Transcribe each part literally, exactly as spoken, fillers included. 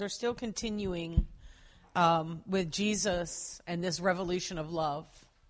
They're still continuing um, with Jesus and this revolution of love.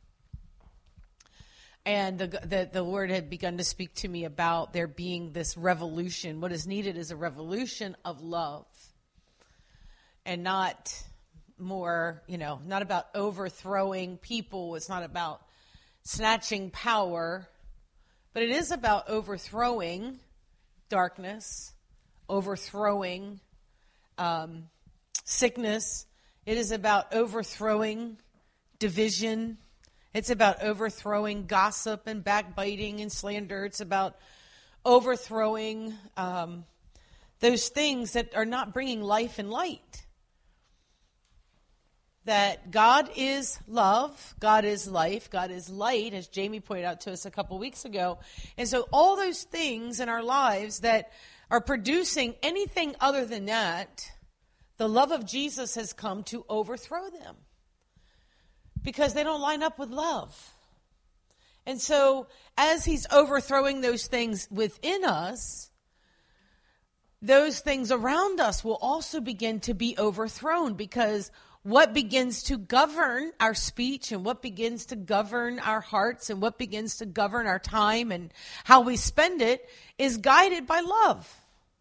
And the, the the Lord had begun to speak to me about there being this revolution. What is needed is a revolution of love. And not more, you know, not about overthrowing people. It's not about snatching power. But it is about overthrowing darkness, overthrowing um, sickness. It is about overthrowing division. It's about overthrowing gossip and backbiting and slander. It's about overthrowing um, those things that are not bringing life and light. That God is love, God is life, God is light, as Jamie pointed out to us a couple weeks ago. And so all those things in our lives that are producing anything other than that, the love of Jesus has come to overthrow them. Because they don't line up with love. And so as he's overthrowing those things within us, those things around us will also begin to be overthrown, because what begins to govern our speech and what begins to govern our hearts and what begins to govern our time and how we spend it is guided by love.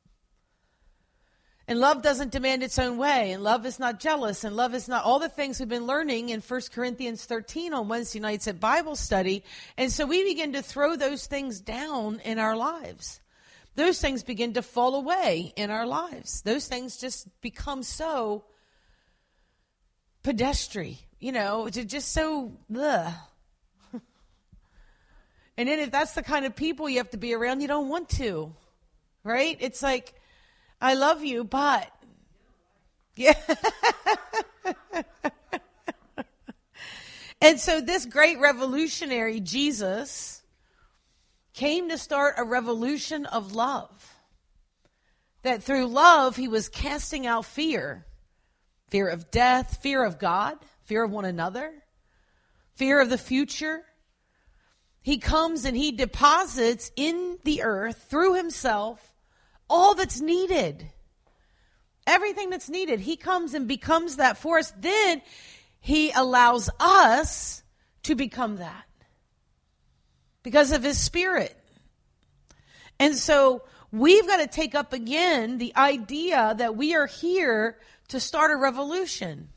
And love doesn't demand its own way, and love is not jealous, and love is not all the things we've been learning in First Corinthians thirteen on Wednesday nights at Bible study. And so we begin to throw those things down in our lives. Those things begin to fall away in our lives. Those things just become so pedestrian, you know, to just so, ugh. And then if that's the kind of people you have to be around, you don't want to, right? It's like, I love you, but yeah. And so this great revolutionary, Jesus, came to start a revolution of love. That through love, he was casting out fear. Fear of death, fear of God, fear of one another, fear of the future. He comes and he deposits in the earth through himself all that's needed. Everything that's needed. He comes and becomes that for us. Then he allows us to become that because of his Spirit. And so we've got to take up again the idea that we are here to start a revolution.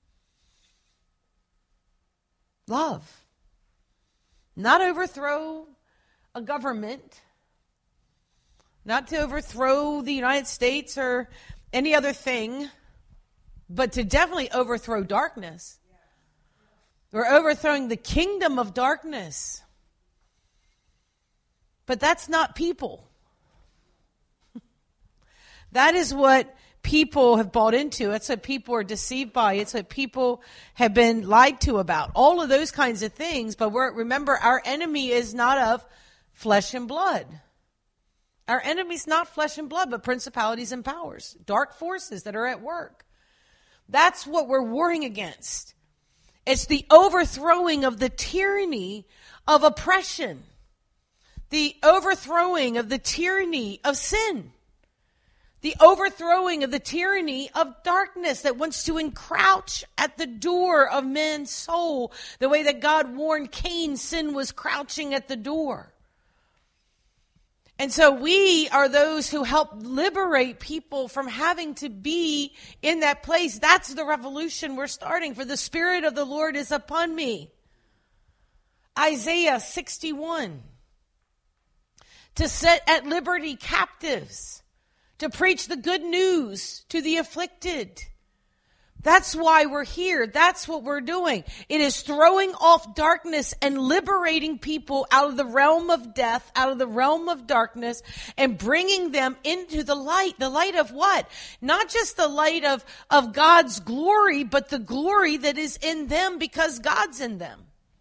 Love. Not overthrow a government. Not to overthrow the United States or any other thing, but to definitely overthrow darkness. We're overthrowing the kingdom of darkness. But that's not people. That is what people have bought into. It's what people are deceived by. It's what people have been lied to about. All of those kinds of things. But we're, remember, our enemy is not of flesh and blood. Our enemy's not flesh and blood, but principalities and powers, dark forces that are at work. That's what we're warring against. It's the overthrowing of the tyranny of oppression, the overthrowing of the tyranny of sin, the overthrowing of the tyranny of darkness that wants to encroach at the door of man's soul, the way that God warned Cain, sin was crouching at the door. And so we are those who help liberate people from having to be in that place. That's the revolution we're starting. For the Spirit of the Lord is upon me. Isaiah sixty-one. To set at liberty captives. To preach the good news to the afflicted. That's why we're here. That's what we're doing. It is throwing off darkness and liberating people out of the realm of death, out of the realm of darkness, and bringing them into the light. The light of what? Not just the light of, of God's glory, but the glory that is in them because God's in them.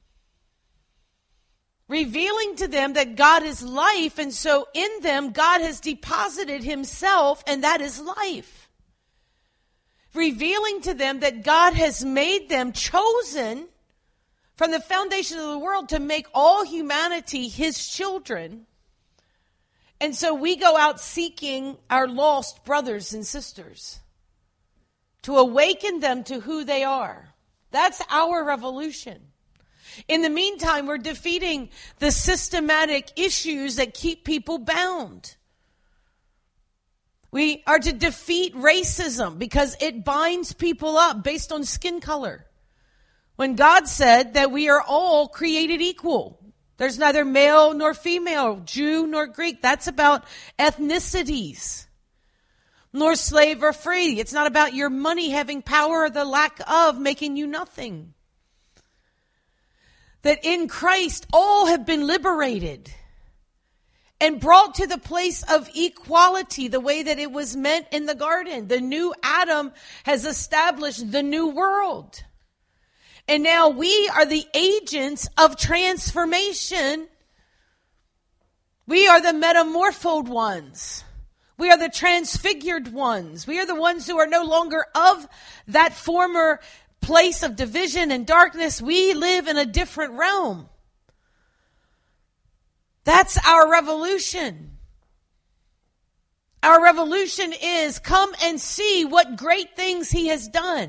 Revealing to them that God is life, and so in them God has deposited himself, and that is life. Revealing to them that God has made them chosen from the foundation of the world to make all humanity his children. And so we go out seeking our lost brothers and sisters. to awaken them to who they are. That's our revolution. In the meantime, we're defeating the systematic issues that keep people bound. We are to defeat racism because it binds people up based on skin color. When God said that we are all created equal. There's neither male nor female, Jew nor Greek. That's about ethnicities. Nor slave or free. It's not about your money having power or the lack of making you nothing. That in Christ all have been liberated and brought to the place of equality the way that it was meant in the garden. The new Adam has established the new world. And now we are the agents of transformation. We are the metamorphosed ones. We are the transfigured ones. We are the ones who are no longer of that former place of division and darkness. We live in a different realm. That's our revolution. Our revolution is come and see what great things he has done.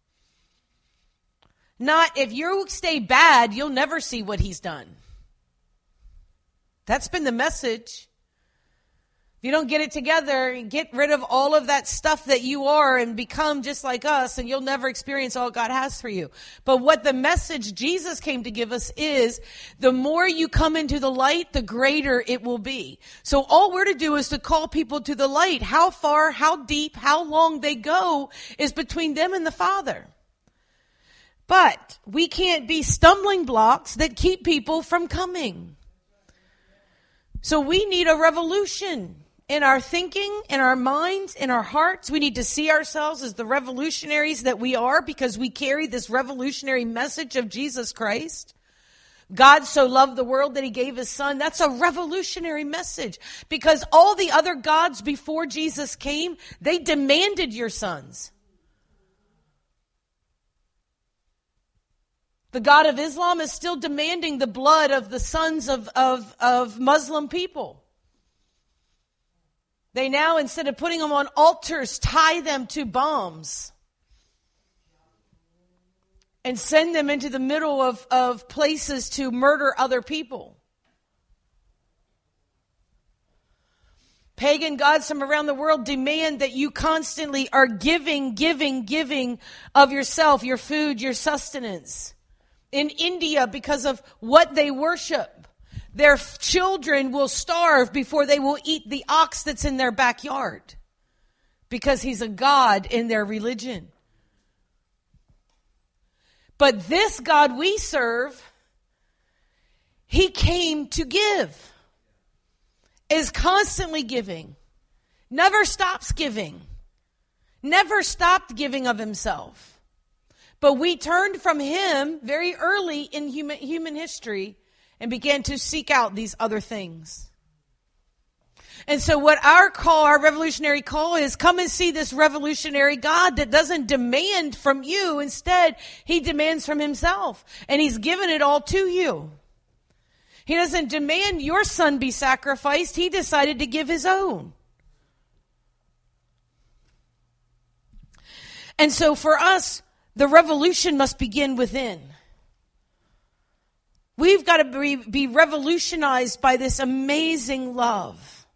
Not if you stay bad, you'll never see what he's done. That's been the message. If you don't get it together, get rid of all of that stuff that you are and become just like us, and you'll never experience all God has for you. But what the message Jesus came to give us is, the more you come into the light, the greater it will be. So all we're to do is to call people to the light. How far, how deep, how long they go is between them and the Father. But we can't be stumbling blocks that keep people from coming. So we need a revolution in our thinking, in our minds, in our hearts. We need to see ourselves as the revolutionaries that we are because we carry this revolutionary message of Jesus Christ. God so loved the world that he gave his son. That's a revolutionary message because all the other gods before Jesus came, they demanded your sons. The God of Islam is still demanding the blood of the sons of, of, of Muslim people. They now, instead of putting them on altars, tie them to bombs and send them into the middle of, of places to murder other people. Pagan gods from around the world demand that you constantly are giving, giving, giving of yourself, your food, your sustenance. In India, because of what they worship, their f- children will starve before they will eat the ox that's in their backyard because he's a god in their religion. But this God we serve, he came to give, is constantly giving, never stops giving, never stopped giving of himself. But we turned from him very early in human, human history and began to seek out these other things. And so what our call, our revolutionary call is, come and see this revolutionary God that doesn't demand from you. Instead, he demands from himself. And he's given it all to you. He doesn't demand your son be sacrificed. He decided to give his own. And so for us, the revolution must begin within. We've got to be, be revolutionized by this amazing love.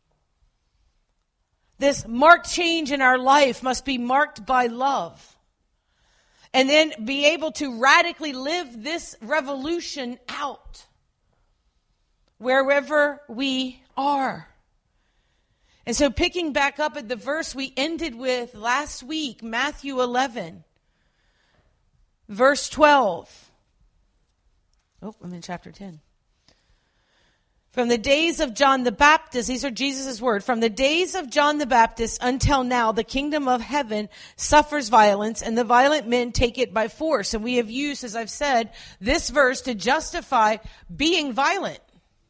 This marked change in our life must be marked by love. And then be able to radically live this revolution out wherever we are. And so picking back up at the verse we ended with last week, Matthew eleven. Verse twelve. Oh, I'm in chapter ten. From the days of John the Baptist, these are Jesus' words. From the days of John the Baptist until now, the kingdom of heaven suffers violence, and the violent men take it by force. And we have used, as I've said, this verse to justify being violent,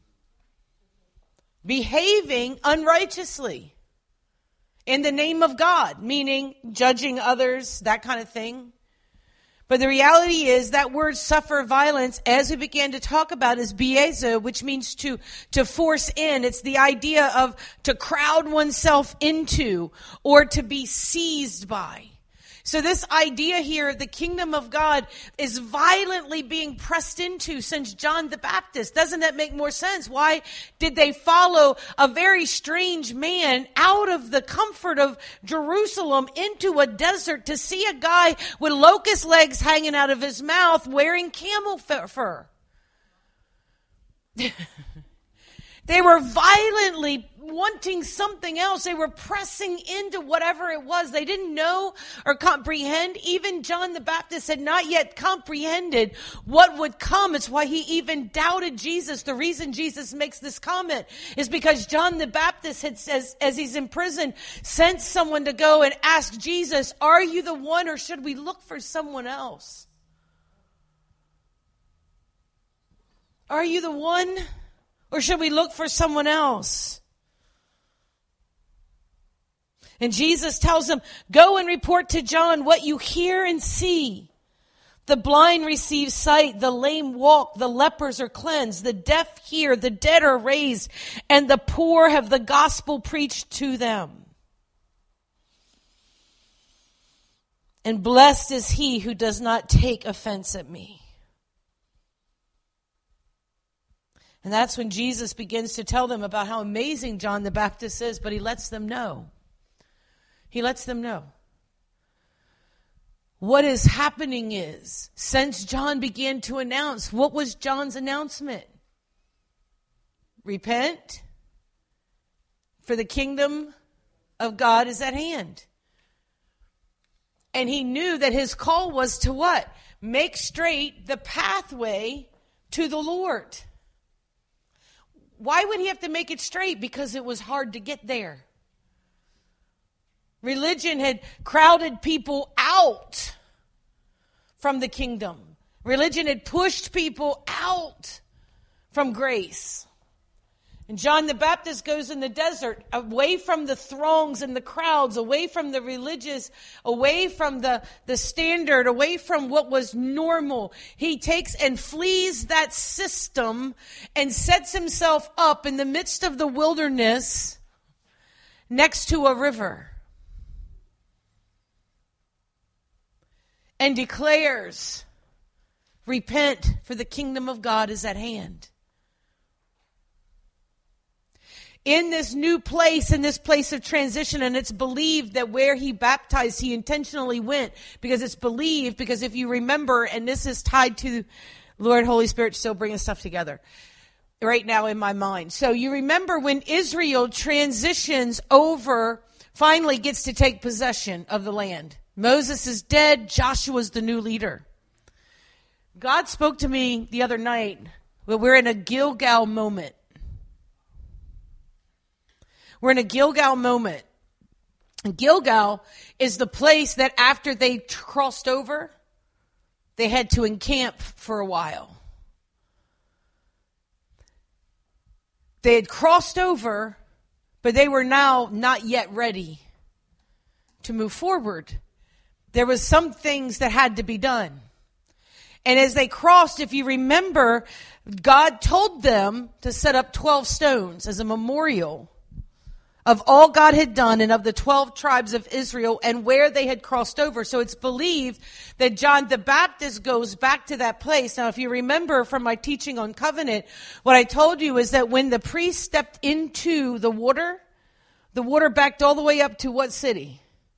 behaving unrighteously in the name of God, meaning judging others, that kind of thing. But the reality is that word suffer violence, as we began to talk about, is biezo, which means to, to force in. It's the idea of to crowd oneself into or to be seized by. So this idea here of the kingdom of God is violently being pressed into since John the Baptist. Doesn't that make more sense? Why did they follow a very strange man out of the comfort of Jerusalem into a desert to see a guy with locust legs hanging out of his mouth wearing camel fur? They were violently wanting something else. They were pressing into whatever it was. They didn't know or comprehend. Even John the Baptist had not yet comprehended what would come. It's why he even doubted Jesus. The reason Jesus makes this comment is because John the Baptist had, as, as he's in prison, sent someone to go and ask Jesus, are you the one, or should we look for someone else? Are you the one, or should we look for someone else? And Jesus tells them, go and report to John what you hear and see. The blind receive sight, the lame walk, the lepers are cleansed, the deaf hear, the dead are raised, and the poor have the gospel preached to them. And blessed is he who does not take offense at me. And that's when Jesus begins to tell them about how amazing John the Baptist is, but he lets them know. He lets them know. What is happening is, since John began to announce, what was John's announcement? Repent, for the kingdom of God is at hand. And he knew that his call was to what? Make straight the pathway to the Lord. Why would he have to make it straight? Because it was hard to get there. Religion had crowded people out from the kingdom. Religion had pushed people out from grace. And John the Baptist goes in the desert, away from the throngs and the crowds, away from the religious, away from the, the standard, away from what was normal. He takes and flees that system and sets himself up in the midst of the wilderness next to a river. And declares, repent, for the kingdom of God is at hand. In this new place, in this place of transition, and it's believed that where he baptized, he intentionally went, because it's believed, because if you remember, and this is tied to Lord, Holy Spirit still bringing stuff together right now in my mind. So you remember when Israel transitions over, finally gets to take possession of the land. Moses is dead. Joshua's the new leader. God spoke to me the other night that we're in a Gilgal moment. We're in a Gilgal moment. And Gilgal is the place that after they t- crossed over, they had to encamp for a while. They had crossed over, but they were now not yet ready to move forward. There was some things that had to be done. And as they crossed, if you remember, God told them to set up twelve stones as a memorial of all God had done and of the twelve tribes of Israel and where they had crossed over. So it's believed that John the Baptist goes back to that place. Now, if you remember from my teaching on covenant, what I told you is that when the priest stepped into the water, the water backed all the way up to what city?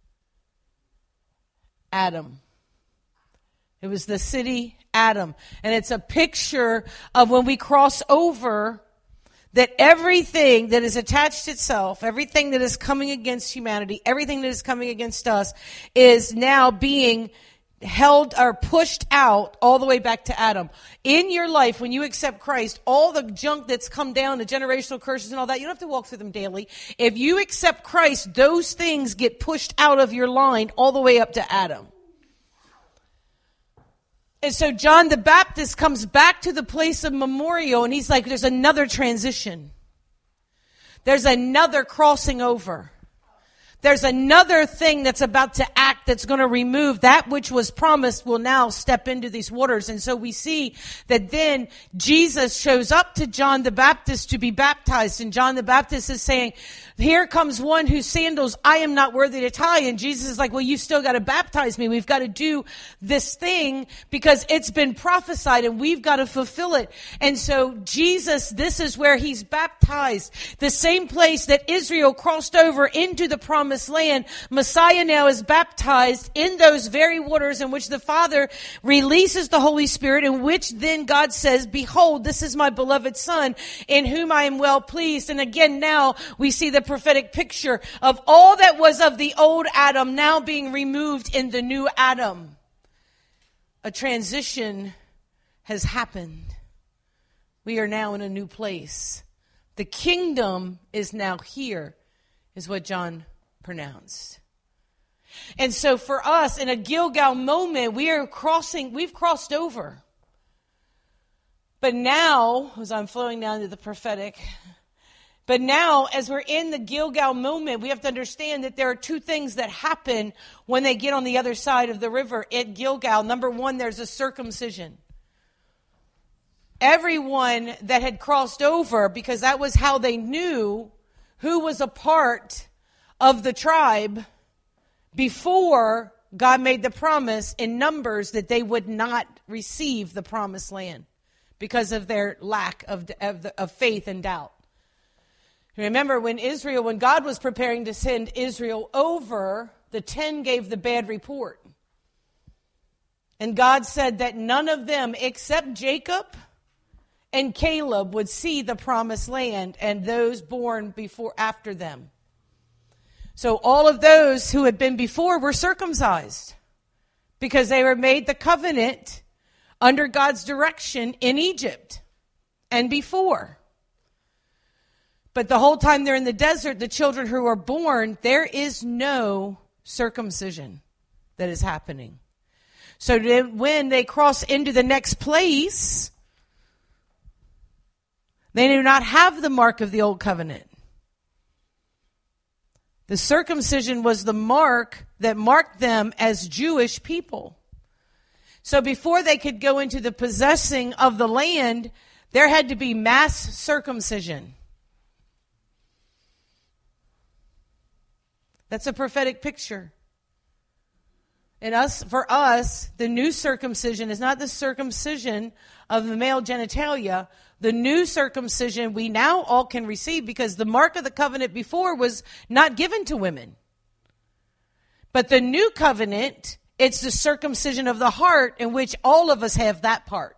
Adam. It was the city Adam. And it's a picture of when we cross over, that everything that is attached itself, everything that is coming against humanity, everything that is coming against us is now being held or pushed out all the way back to Adam. In your life, when you accept Christ, all the junk that's come down, the generational curses and all that, you don't have to walk through them daily. If you accept Christ, those things get pushed out of your line all the way up to Adam. And so John the Baptist comes back to the place of memorial, and he's like, there's another transition. There's another crossing over. there's another thing that's about to act that's going to remove that which was promised will now step into these waters. And so we see that then Jesus shows up to John the Baptist to be baptized. And John the Baptist is saying, here comes one whose sandals I am not worthy to tie. And Jesus is like, well, you still got to baptize me. We've got to do this thing because it's been prophesied and we've got to fulfill it. And so Jesus, this is where he's baptized. The same place that Israel crossed over into the promised land, Messiah now is baptized in those very waters in which the Father releases the Holy Spirit, in which then God says, behold, this is my beloved Son in whom I am well pleased. And again, now we see the prophetic picture of all that was of the old Adam now being removed in the new Adam. A transition has happened. We are now in a new place. The kingdom is now here, is what John pronounced. And so for us, in a Gilgal moment, we are crossing, we've crossed over. But now, as I'm flowing down to the prophetic, but now, as we're in the Gilgal moment, we have to understand that there are two things that happen when they get on the other side of the river at Gilgal. Number one, there's a circumcision. Everyone that had crossed over, because that was how they knew who was a part of the tribe before God made the promise in Numbers that they would not receive the promised land because of their lack of, of, of faith and doubt. Remember when Israel, when God was preparing to send Israel over, the ten gave the bad report. And God said that none of them except Jacob and Caleb would see the promised land, and those born before after them. So all of those who had been before were circumcised because they were made the covenant under God's direction in Egypt and before. But the whole time they're in the desert, the children who are born, there is no circumcision that is happening. So then when they cross into the next place, they do not have the mark of the old covenant. The circumcision was the mark that marked them as Jewish people. So before they could go into the possessing of the land, there had to be mass circumcision. That's a prophetic picture. And us, for us, the new circumcision is not the circumcision of the male genitalia. The new circumcision we now all can receive because the mark of the covenant before was not given to women. But the new covenant, it's the circumcision of the heart in which all of us have that part.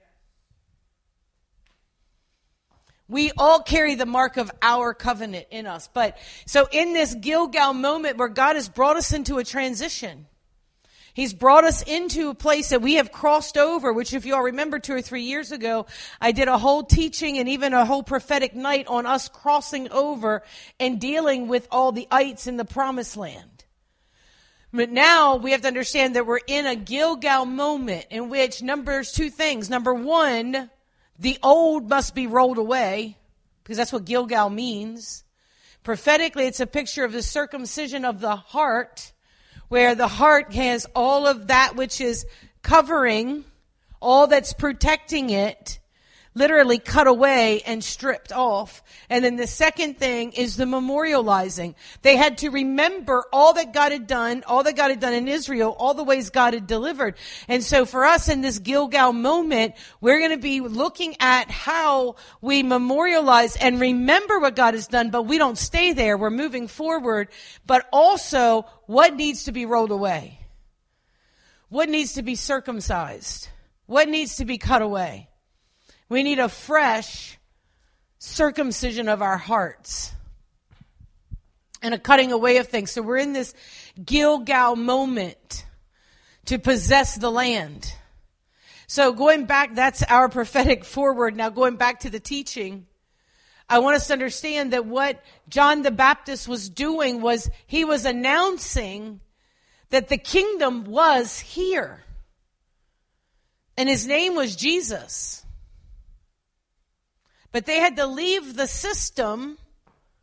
We all carry the mark of our covenant in us. But so in this Gilgal moment where God has brought us into a transition, he's brought us into a place that we have crossed over, which if you all remember two or three years ago, I did a whole teaching and even a whole prophetic night on us crossing over and dealing with all the ites in the promised land. But now we have to understand that we're in a Gilgal moment in which numbers two things. Number one, the old must be rolled away, because that's what Gilgal means. Prophetically, it's a picture of the circumcision of the heart, where the heart has all of that which is covering, all that's protecting it, literally cut away and stripped off. And then the second thing is the memorializing. They had to remember all that God had done, all that God had done in Israel, all the ways God had delivered. And so for us in this Gilgal moment, we're going to be looking at how we memorialize and remember what God has done, but we don't stay there. We're moving forward, but also what needs to be rolled away? What needs to be circumcised? What needs to be cut away? We need a fresh circumcision of our hearts and a cutting away of things. So we're in this Gilgal moment to possess the land. So going back, that's our prophetic forward. Now going back to the teaching, I want us to understand that what John the Baptist was doing was he was announcing that the kingdom was here. And his name was Jesus. But they had to leave the system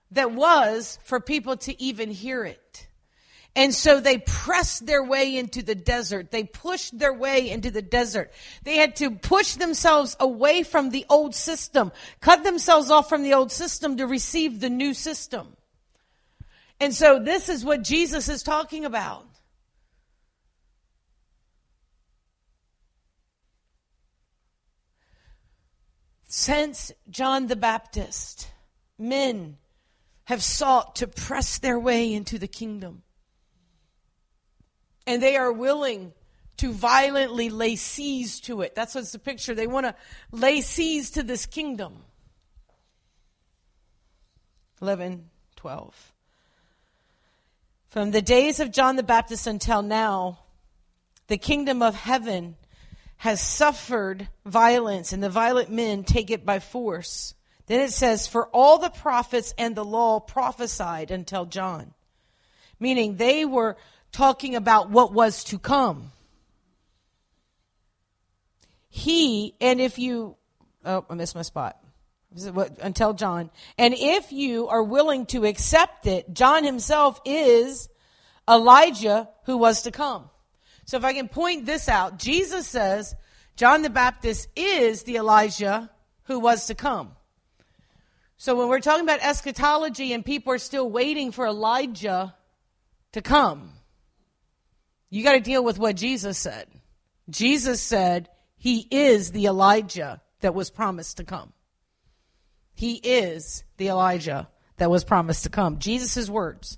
that was for people to even hear it. And so they pressed their way into the desert. They pushed their way into the desert. They had to push themselves away from the old system, cut themselves off from the old system to receive the new system. And so this is what Jesus is talking about. Since John the Baptist, men have sought to press their way into the kingdom. And they are willing to violently lay siege to it. That's what's the picture. They want to lay siege to this kingdom. eleven, twelve. From the days of John the Baptist until now, the kingdom of heaven has suffered violence, and the violent men take it by force. Then it says, for all the prophets and the law prophesied until John. Meaning they were talking about what was to come. He, and if you, oh, I missed my spot. Until John. And if you are willing to accept it, John himself is Elijah who was to come. So if I can point this out, Jesus says John the Baptist is the Elijah who was to come. So when we're talking about eschatology and people are still waiting for Elijah to come, you got to deal with what Jesus said. Jesus said he is the Elijah that was promised to come. He is the Elijah that was promised to come. Jesus' words.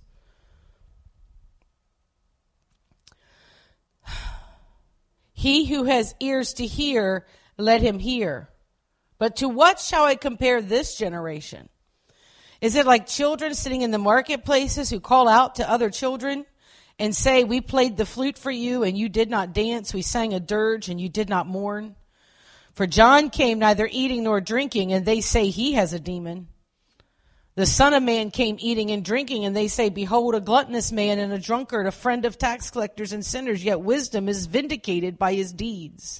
He who has ears to hear, let him hear. But to what shall I compare this generation? Is it like children sitting in the marketplaces who call out to other children and say, we played the flute for you and you did not dance. We sang a dirge and you did not mourn. For John came neither eating nor drinking, and they say he has a demon. The Son of Man came eating and drinking, and they say, behold, a gluttonous man and a drunkard, a friend of tax collectors and sinners, yet wisdom is vindicated by his deeds.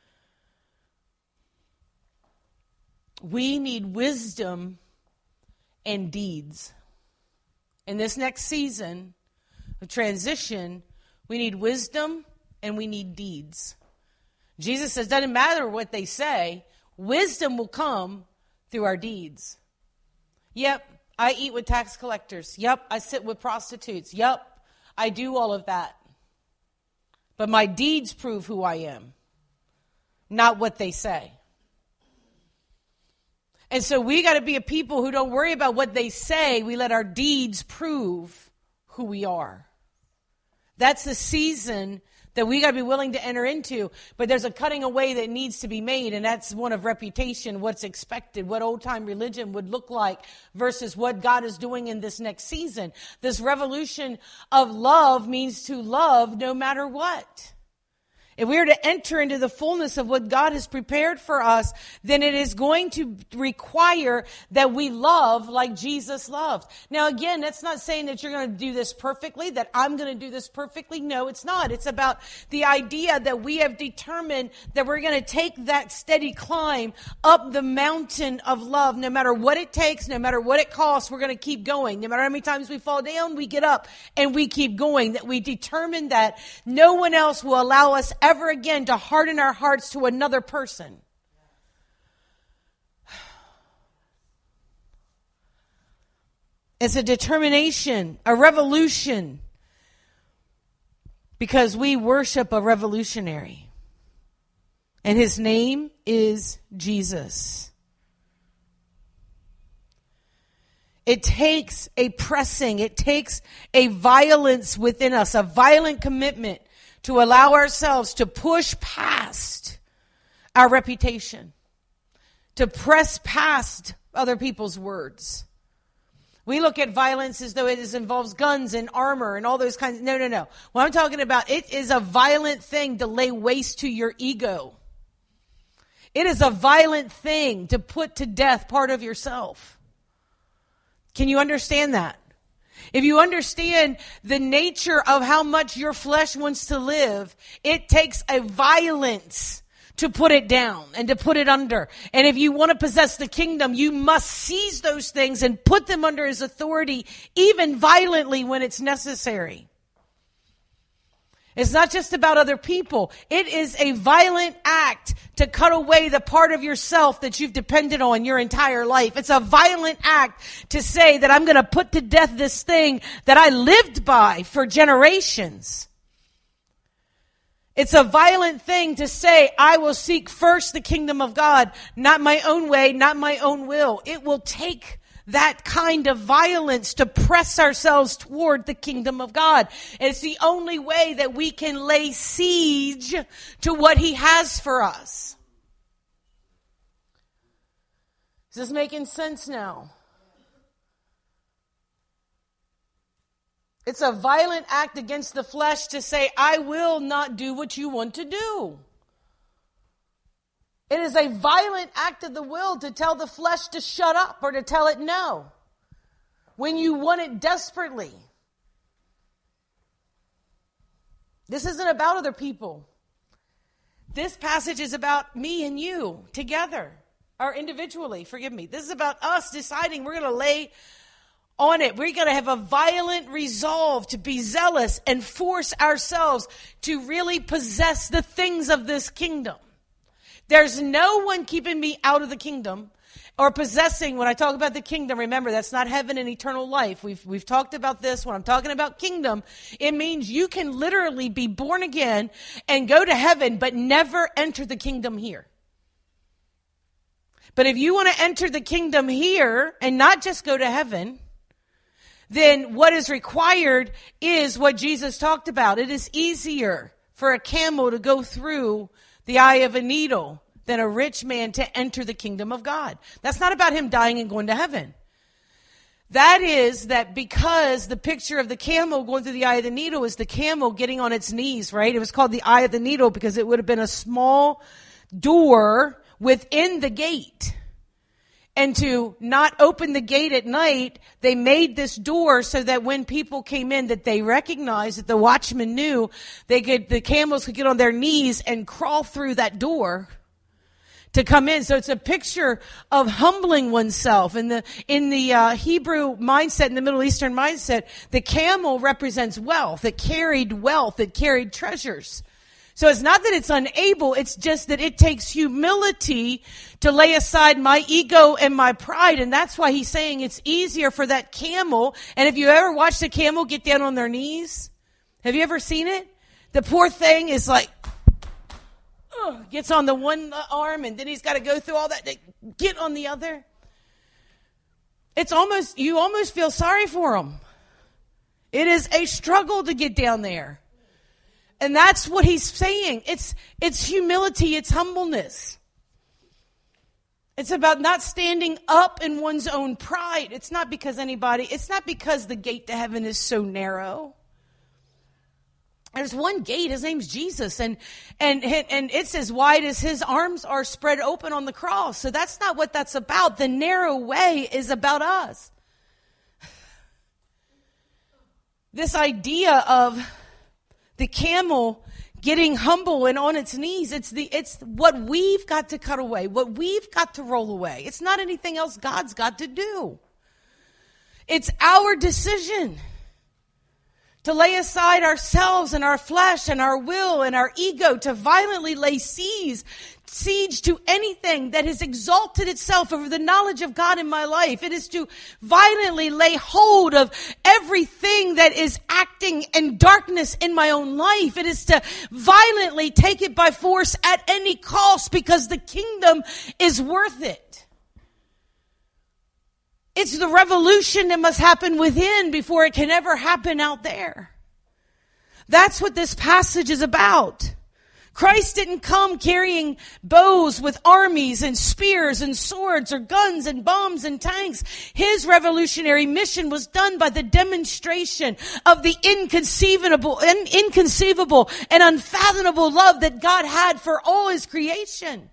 We need wisdom and deeds. In this next season of transition, we need wisdom and we need deeds. Jesus says, doesn't matter what they say, wisdom will come through our deeds. Yep, I eat with tax collectors. Yep, I sit with prostitutes. Yep, I do all of that. But my deeds prove who I am, not what they say. And so we got to be a people who don't worry about what they say. We let our deeds prove who we are. That's the season that we got to be willing to enter into. But there's a cutting away that needs to be made, and that's one of reputation, what's expected, what old-time religion would look like versus what God is doing in this next season. This revolution of love means to love no matter what. If we are to enter into the fullness of what God has prepared for us, then it is going to require that we love like Jesus loved. Now, again, that's not saying that you're going to do this perfectly, that I'm going to do this perfectly. No, it's not. It's about the idea that we have determined that we're going to take that steady climb up the mountain of love. No matter what it takes, no matter what it costs, we're going to keep going. No matter how many times we fall down, we get up and we keep going. That we determine that no one else will allow us ever again to harden our hearts to another person. It's a determination, a revolution, because we worship a revolutionary, and his name is Jesus. It takes a pressing, it takes a violence within us, a violent commitment to allow ourselves to push past our reputation, to press past other people's words. We look at violence as though it is, involves guns and armor and all those kinds. No, no, no. What I'm talking about, it is a violent thing to lay waste to your ego. It is a violent thing to put to death part of yourself. Can you understand that? If you understand the nature of how much your flesh wants to live, it takes a violence to put it down and to put it under. And if you want to possess the kingdom, you must seize those things and put them under his authority, even violently when it's necessary. It's not just about other people. It is a violent act to cut away the part of yourself that you've depended on your entire life. It's a violent act to say that I'm going to put to death this thing that I lived by for generations. It's a violent thing to say, I will seek first the kingdom of God, not my own way, not my own will. It will take that kind of violence to press ourselves toward the kingdom of God. And it's the only way that we can lay siege to what he has for us. Is this making sense now? It's a violent act against the flesh to say, I will not do what you want to do. It is a violent act of the will to tell the flesh to shut up or to tell it no when you want it desperately. This isn't about other people. This passage is about me and you together, or individually, forgive me. This is about us deciding we're going to lay on it. We're going to have a violent resolve to be zealous and force ourselves to really possess the things of this kingdom. There's no one keeping me out of the kingdom or possessing. When I talk about the kingdom, remember, that's not heaven and eternal life. We've, we've talked about this. When I'm talking about kingdom, it means you can literally be born again and go to heaven, but never enter the kingdom here. But if you want to enter the kingdom here and not just go to heaven, then what is required is what Jesus talked about. It is easier for a camel to go through the eye of a needle than a rich man to enter the kingdom of God. That's not about him dying and going to heaven. That is that because the picture of the camel going through the eye of the needle is the camel getting on its knees, right? It was called the eye of the needle because it would have been a small door within the gate. And to not open the gate at night, they made this door so that when people came in, that they recognized, that the watchman knew, they could, the camels could get on their knees and crawl through that door to come in. So it's a picture of humbling oneself. In the in the uh, Hebrew mindset, in the Middle Eastern mindset, the camel represents wealth. It carried wealth. It carried treasures. So it's not that it's unable, it's just that it takes humility to lay aside my ego and my pride. And that's why he's saying it's easier for that camel. And if you ever watched a camel get down on their knees, have you ever seen it? The poor thing is like, uh, gets on the one arm and then he's got to go through all that to get on the other. It's almost, you almost feel sorry for him. It is a struggle to get down there. And that's what he's saying. It's, it's humility. It's humbleness. It's about not standing up in one's own pride. It's not because anybody, it's not because the gate to heaven is so narrow. There's one gate. His name's Jesus. And, and, and it's as wide as his arms are spread open on the cross. So that's not what that's about. The narrow way is about us. This idea of the camel getting humble and on its knees, it's the it's what we've got to cut away, what we've got to roll away. It's not anything else God's got to do. It's our decision to lay aside ourselves and our flesh and our will and our ego, to violently lay siege, siege to anything that has exalted itself over the knowledge of God in my life. It is to violently lay hold of everything that is acting in darkness in my own life. It is to violently take it by force at any cost because the kingdom is worth it. It's the revolution that must happen within before it can ever happen out there. That's what this passage is about. Christ didn't come carrying bows with armies and spears and swords or guns and bombs and tanks. His revolutionary mission was done by the demonstration of the inconceivable and inconceivable and unfathomable love that God had for all his creation.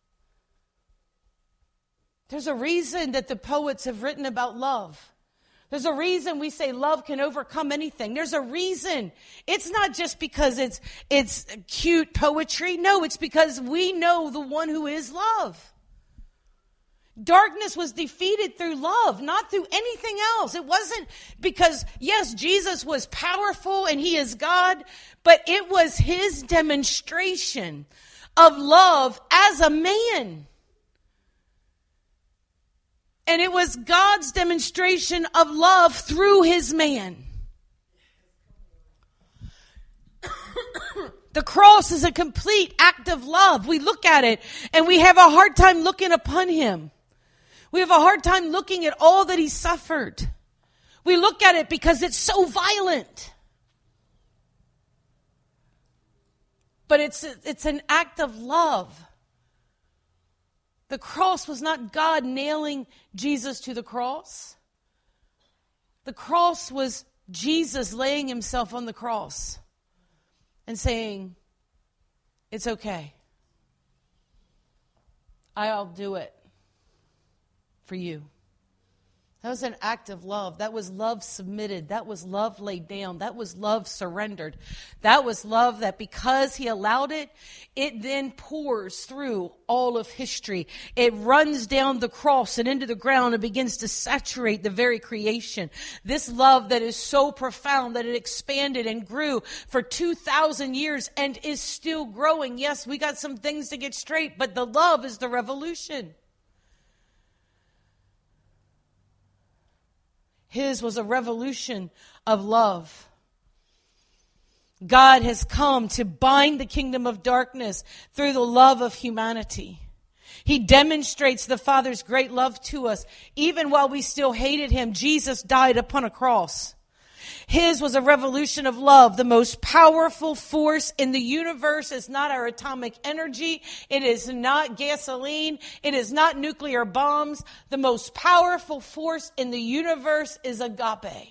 There's a reason that the poets have written about love. There's a reason we say love can overcome anything. There's a reason. It's not just because it's it's cute poetry. No, it's because we know the one who is love. Darkness was defeated through love, not through anything else. It wasn't because, yes, Jesus was powerful and he is God, but it was his demonstration of love as a man. And it was God's demonstration of love through his man. The cross is a complete act of love. We look at it and we have a hard time looking upon him. We have a hard time looking at all that he suffered. We look at it because it's so violent. But it's it's an act of love. The cross was not God nailing Jesus to the cross. The cross was Jesus laying himself on the cross and saying, it's okay. I'll do it for you. That was an act of love. That was love submitted. That was love laid down. That was love surrendered. That was love that because he allowed it, it then pours through all of history. It runs down the cross and into the ground and begins to saturate the very creation. This love that is so profound that it expanded and grew for two thousand years and is still growing. Yes, we got some things to get straight, but the love is the revolution. His was a revolution of love. God has come to bind the kingdom of darkness through the love of humanity. He demonstrates the Father's great love to us. Even while we still hated him, Jesus died upon a cross. His was a revolution of love. The most powerful force in the universe is not our atomic energy. It is not gasoline. It is not nuclear bombs. The most powerful force in the universe is agape.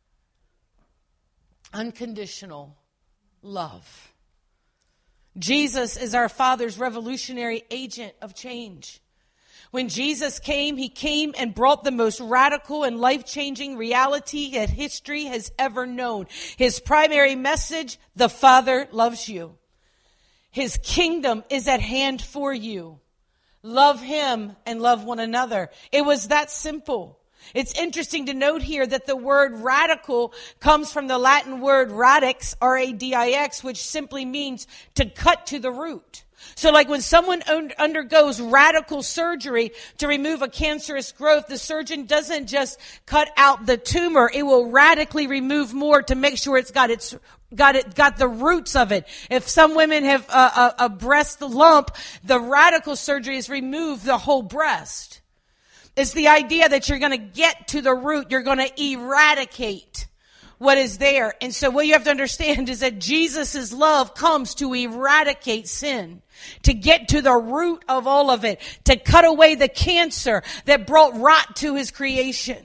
Unconditional love. Jesus is our Father's revolutionary agent of change. When Jesus came, he came and brought the most radical and life-changing reality that history has ever known. His primary message, the Father loves you. His kingdom is at hand for you. Love him and love one another. It was that simple. It's interesting to note here that the word radical comes from the Latin word radix, R A D I X, which simply means to cut to the root. So like when someone un- undergoes radical surgery to remove a cancerous growth, the surgeon doesn't just cut out the tumor. It will radically remove more to make sure it's got its got it got the roots of it. If some women have a, a, a breast lump, the radical surgery is remove the whole breast. It's the idea that you're going to get to the root. You're going to eradicate what is there. And so what you have to understand is that Jesus' love comes to eradicate sin, to get to the root of all of it, to cut away the cancer that brought rot to his creation.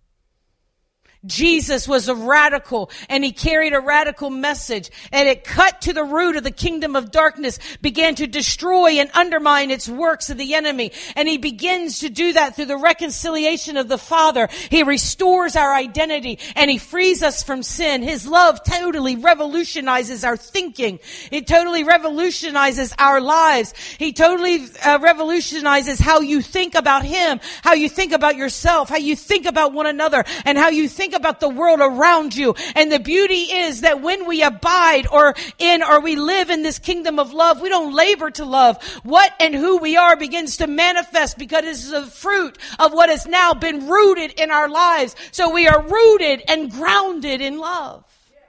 Jesus was a radical, and he carried a radical message, and it cut to the root of the kingdom of darkness, began to destroy and undermine its works of the enemy. And he begins to do that through the reconciliation of the Father. He restores our identity, and he frees us from sin. His love totally revolutionizes our thinking. It totally revolutionizes our lives. He totally uh, revolutionizes how you think about him, how you think about yourself, how you think about one another, and how you think about the world around you. And the beauty is that when we abide or in or we live in this kingdom of love, we don't labor to love. What and who we are begins to manifest because it is the fruit of what has now been rooted in our lives. So we are rooted and grounded in love.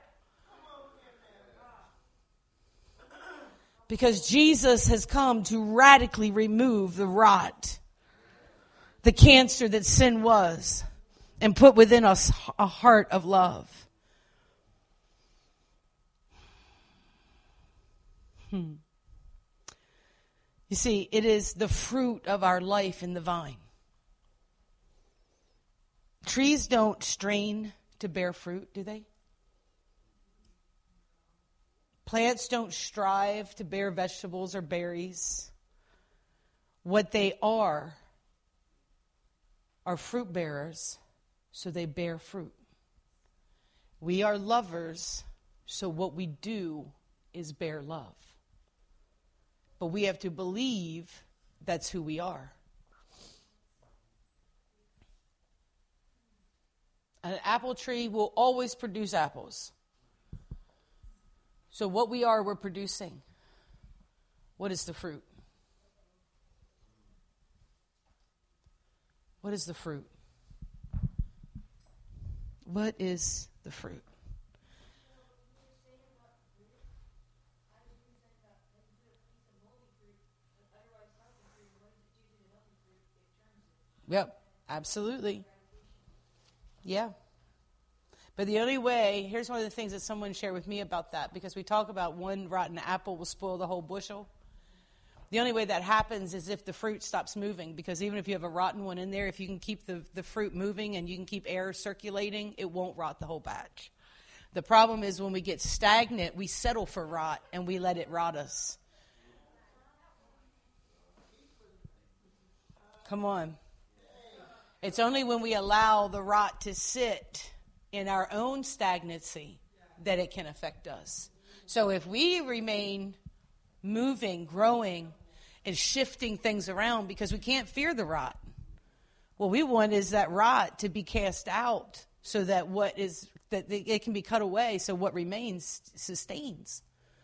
Because Jesus has come to radically remove the rot, the cancer that sin was, and put within us a heart of love. Hmm. You see, it is the fruit of our life in the vine. Trees don't strain to bear fruit, do they? Plants don't strive to bear vegetables or berries. What they are are fruit bearers so they bear fruit. We are lovers, so what we do is bear love. But we have to believe that's who we are. An apple tree will always produce apples. So what we are, we're producing. What is the fruit? What is the fruit? What is the fruit? Yep, absolutely. Yeah. But the only way, here's one of the things that someone shared with me about that, because we talk about one rotten apple will spoil the whole bushel. The only way that happens is if the fruit stops moving, because even if you have a rotten one in there, if you can keep the, the fruit moving and you can keep air circulating, it won't rot the whole batch. The problem is when we get stagnant, we settle for rot and we let it rot us. Come on. It's only when we allow the rot to sit in our own stagnancy that it can affect us. So if we remain moving, growing, and shifting things around, because we can't fear the rot. What we want is that rot to be cast out so that what is that it can be cut away, so what remains sustains.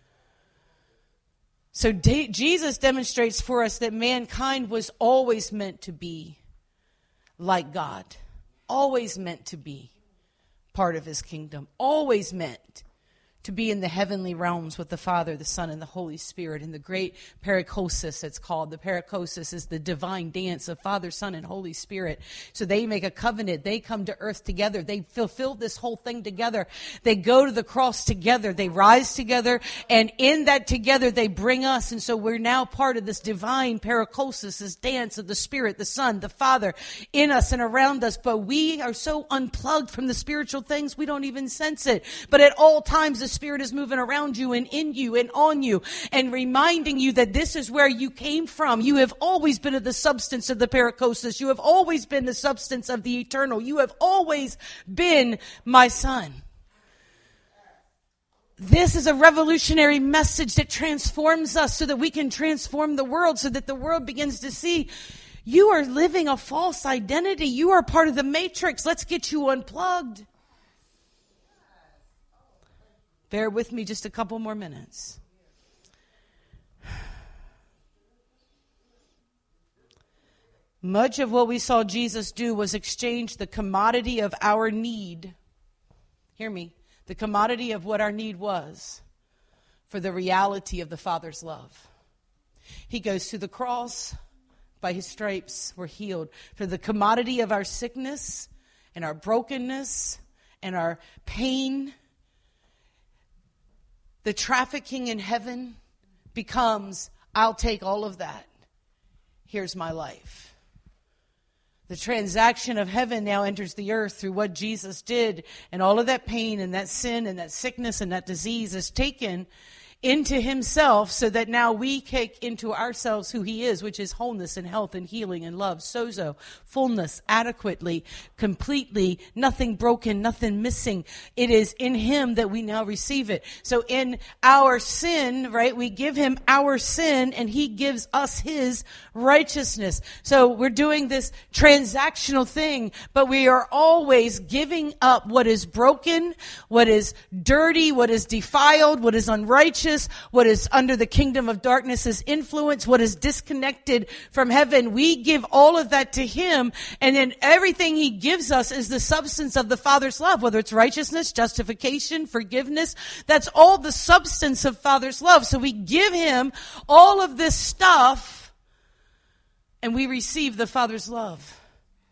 So de- Jesus demonstrates for us that mankind was always meant to be like God, always meant to be part of his kingdom, always meant to be in the heavenly realms with the Father, the Son, and the Holy Spirit. In the great perichosis, it's called. The perichosis is the divine dance of Father, Son, and Holy Spirit. So they make a covenant. They come to earth together. They fulfill this whole thing together. They go to the cross together. They rise together. And in that together, they bring us. And so we're now part of this divine perichosis, this dance of the Spirit, the Son, the Father, in us and around us. But we are so unplugged from the spiritual things, we don't even sense it. But at all times, the Spirit is moving around you and in you and on you and reminding you that this is where you came from. You have always been of the substance of the perichosis. You have always been the substance of the eternal. You have always been my son. This is a revolutionary message that transforms us so that we can transform the world, so that the world begins to see you are living a false identity. You are part of the matrix. Let's get you unplugged. Bear with me just a couple more minutes. Much of what we saw Jesus do was exchange the commodity of our need. Hear me. The commodity of what our need was for the reality of the Father's love. He goes to the cross. By his stripes we're healed. For the commodity of our sickness and our brokenness and our pain, the trafficking in heaven becomes, I'll take all of that. Here's my life. The transaction of heaven now enters the earth through what Jesus did, and all of that pain and that sin and that sickness and that disease is taken into himself, so that now we take into ourselves who he is, which is wholeness and health and healing and love, sozo, fullness, adequately, completely, nothing broken, nothing missing. It is in him that we now receive it. So in our sin, right, we give him our sin and he gives us his righteousness. So we're doing this transactional thing, but we are always giving up what is broken, what is dirty, what is defiled, what is unrighteous, what is under the kingdom of darkness's influence, what is disconnected from heaven. We give all of that to him, and then everything he gives us is the substance of the Father's love, whether it's righteousness, justification, forgiveness. That's all the substance of Father's love. So we give him all of this stuff, and we receive the Father's love.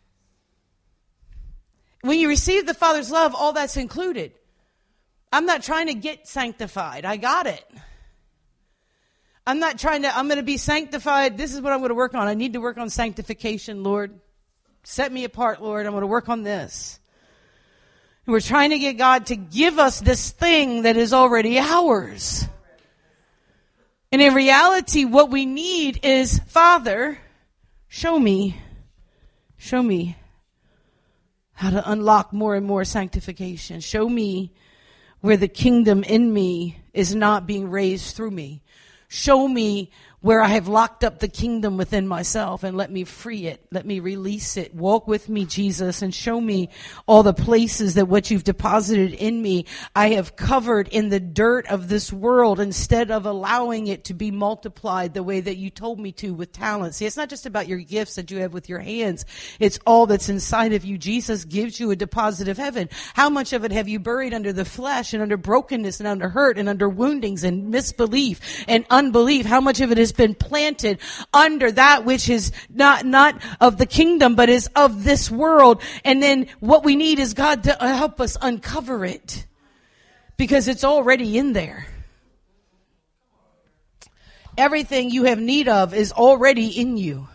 When you receive the Father's love, all that's included. I'm not trying to get sanctified. I got it. I'm not trying to, I'm going to be sanctified. This is what I'm going to work on. I need to work on sanctification, Lord. Set me apart, Lord. I'm going to work on this. And we're trying to get God to give us this thing that is already ours. And in reality, what we need is, Father, show me, show me how to unlock more and more sanctification. Show me where the kingdom in me is not being raised through me. Show me where I have locked up the kingdom within myself, and let me free it. Let me release it. Walk with me, Jesus, and show me all the places that what you've deposited in me, I have covered in the dirt of this world instead of allowing it to be multiplied the way that you told me to with talents. See, it's not just about your gifts that you have with your hands. It's all that's inside of you. Jesus gives you a deposit of heaven. How much of it have you buried under the flesh and under brokenness and under hurt and under woundings and misbelief and unbelief? How much of it is been planted under that which is not not of the kingdom but is of this world? And then what we need is God to help us uncover it, because it's already in there. Everything you have need of is already in you.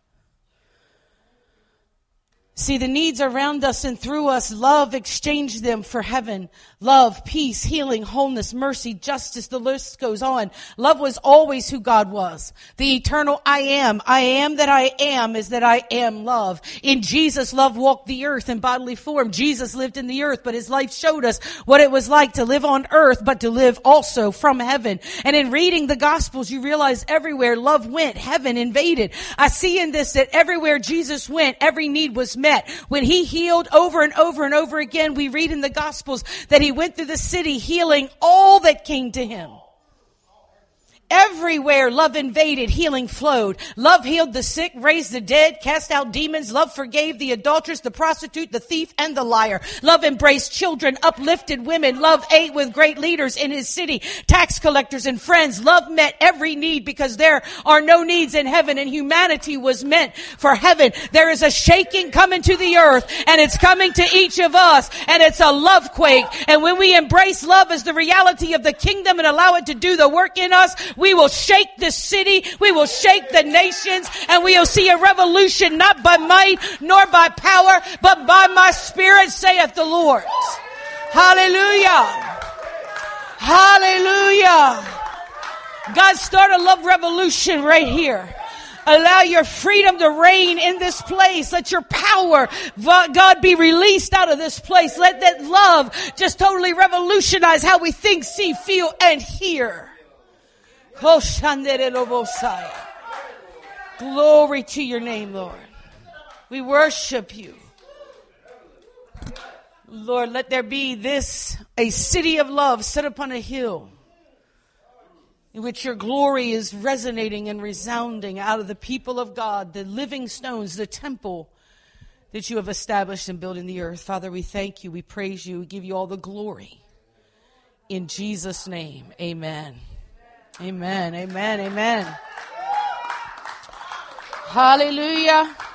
See, the needs around us and through us, love exchanged them for heaven. Love, peace, healing, wholeness, mercy, justice, the list goes on. Love was always who God was. The eternal I am. I am that I am is that I am love. In Jesus, love walked the earth in bodily form. Jesus lived in the earth, but his life showed us what it was like to live on earth, but to live also from heaven. And in reading the Gospels, you realize everywhere love went, heaven invaded. I see in this that everywhere Jesus went, every need was met. When he healed over and over and over again, we read in the Gospels that he went through the city healing all that came to him. Everywhere love invaded, healing flowed. Love healed the sick, raised the dead, cast out demons. Love forgave the adulteress, the prostitute, the thief, and the liar. Love embraced children, uplifted women. Love ate with great leaders in his city, tax collectors and friends. Love met every need, because there are no needs in heaven, and humanity was meant for heaven. There is a shaking coming to the earth, and it's coming to each of us, and it's a love quake. And when we embrace love as the reality of the kingdom and allow it to do the work in us, we will shake the city, we will shake the nations, and we will see a revolution, not by might nor by power, but by my spirit, saith the Lord. Hallelujah. Hallelujah. God, start a love revolution right here. Allow your freedom to reign in this place. Let your power, God, be released out of this place. Let that love just totally revolutionize how we think, see, feel, and hear. Glory to your name, Lord. We worship you. Lord, let there be this, a city of love set upon a hill, in which your glory is resonating and resounding out of the people of God, the living stones, the temple that you have established and built in the earth. Father, we thank you, we praise you, we give you all the glory. In Jesus' name, amen. Amen, amen, amen. Hallelujah.